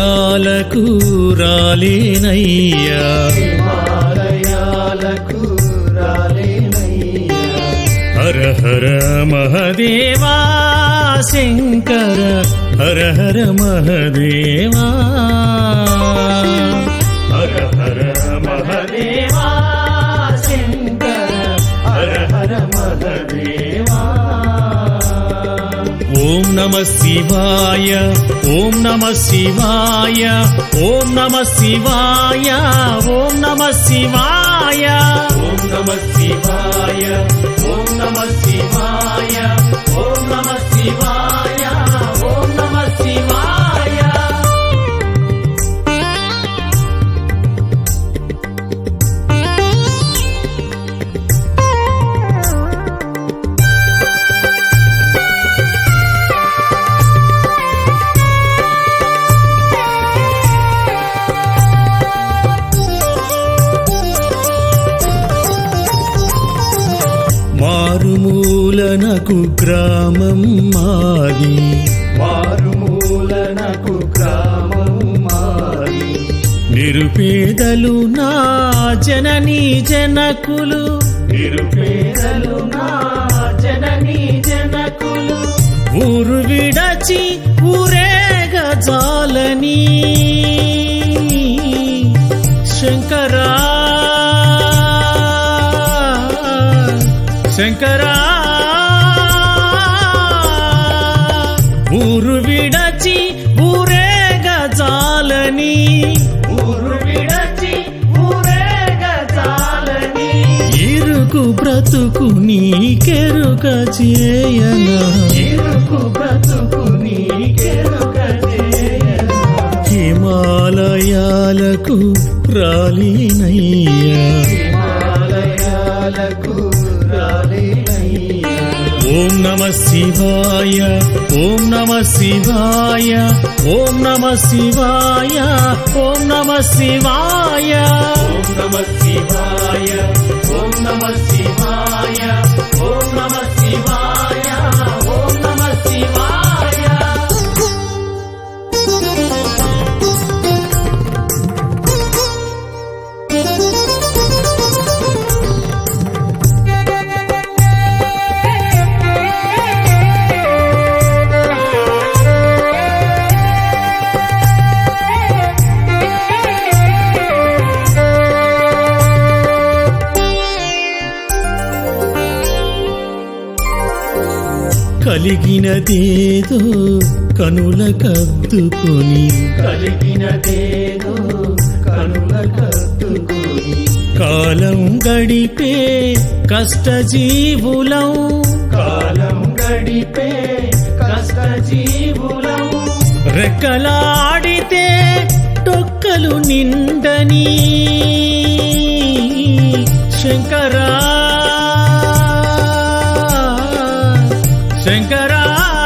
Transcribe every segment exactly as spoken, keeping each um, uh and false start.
హిమాలయాలకు రాలేనయ్యా హిమాలయాలకు రాలేనయ్యా హర హర మహదేవా శంకర హర హర మహదేవా హర హర మహదేవా శంకర హర హర మహదేవా ఓం నమః శివాయ ఓం నమః శివాయ ఓం నమః శివాయ ఓం నమః శివాయ ఓం నమః శివాయ ఓం నమః శివాయ ఓం నమః శివాయ ఓం నమః శివాయ మారుమూలనకు గ్రామం మాది మారుమూలనకు గ్రామం మాది నిరుపేదలు నా జననీ జనకులు నిరుపేదలు నా జననీ జనకులు ఊరు విడచి ఊరేగ జాలని శంకరా శంకరా ఊరు విడచి ఊరేగ జాలని ఊరు విడచి ఊరేగ జాలని ఇరుకు బ్రతుకు నీకెరుక చేయనా ఇరుకు బ్రతుకు నీకెరుక చేయనా హిమాలయాలకు రాలేనయ్యా హిమాలయాలకు రాలేనయ్యా ఓం నమః శివాయ ఓం నమః శివాయ ఓం నమః శివాయ ఓం నమః శివాయ ఓం నమః శివాయ ఓం నమః శివాయ ఓం నమః శివాయ ఓం నమః శివాయ కలిగినదేదో కనుల కద్దుకొని కలిగినదేదో కనుల కత్తుకుని కాలం గడిపే కష్టజీవులం కాలం గడిపే కష్టజీవులం రెక్కలాడితే టొక్కలు నిండని శంకరా శంకరా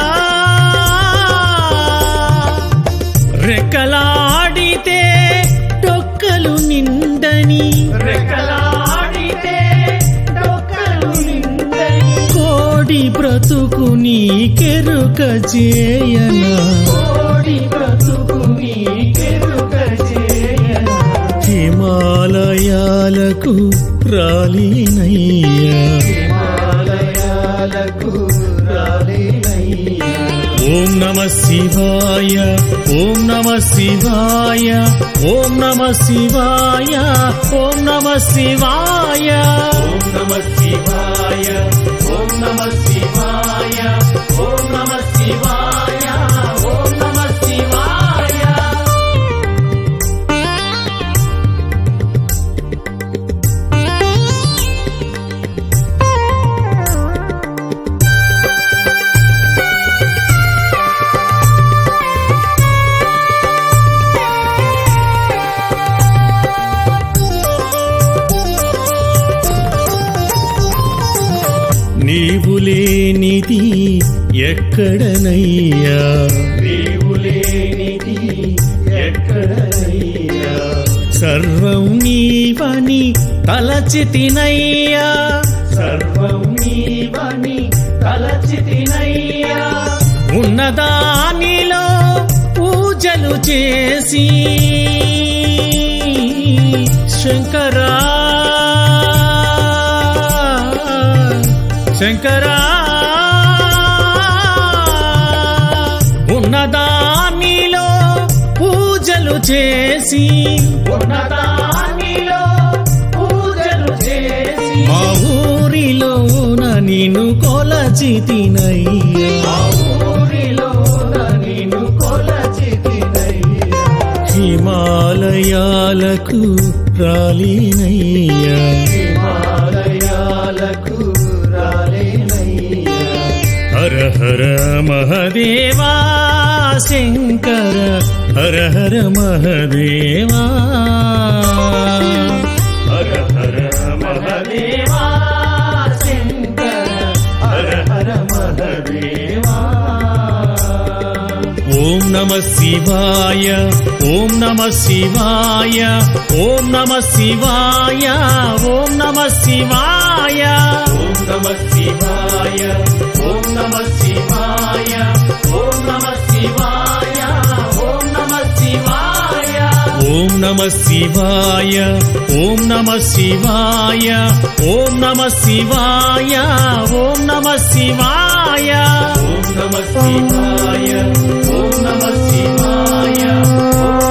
రెక్కలాడితే టొక్కలు నిండని రెక్కలాడితే డొక్కలు నిండని కోడి బ్రతుకు నీకెరుక చేయనా కోడి బ్రతుకు నీకెరుక చేయనా హిమాలయాలకు రాలేనయ్యా హిమాలయాలకు రాలేనయ్యా ఓం నమః శివాయ ఓం నమః శివాయ ఓం నమః శివాయ ఓం నమః శివాయ ఓం నమః శివాయ ఓం నమః శివాయ ఓం నమః శివాయ ఓం నమః శివాయ నీవు లేనిది ఎక్కడనయ్యా నీవు లేనిది ఎక్కడనయ్యా సర్వం నీవని తలచితినయ్యా సర్వం నీవని తలచితినయ్యా ఉన్నదానిలో పూజ పూజలు చేసి శంకరా శంకరా ఉన్నదానిలో పూజలు చేసి ఉన్నదానిలో పూజలు చేసి మా ఊరిలోన నిన్ను కొలచితినయ్యా మా ఊరిలోన నిన్ను కొలచితినయ్యా హిమాలయాలకు రాలినయ్యా హిమాలయాలకు రాలేనయ్యా హర హర మహదేవా శంకర హర హర మహదేవా హర హర మహదేవా శంకర హర హర మహదేవా ఓం నమ శివాయ ఓం నమ శివాయ ఓం నమ శివాయ ఓం నమ శివాయ ఓం నమ శివాయ ఓం నమ శివాయ ఓం నమ శివాయ ఓం నమ శివాయ ఓం నమ శివాయ ఓం నమ శివాయ ఓం నమ శివాయ ఓం నమ శివాయ ఓం నమ శివాయ ఓం నమ శివాయ ఓం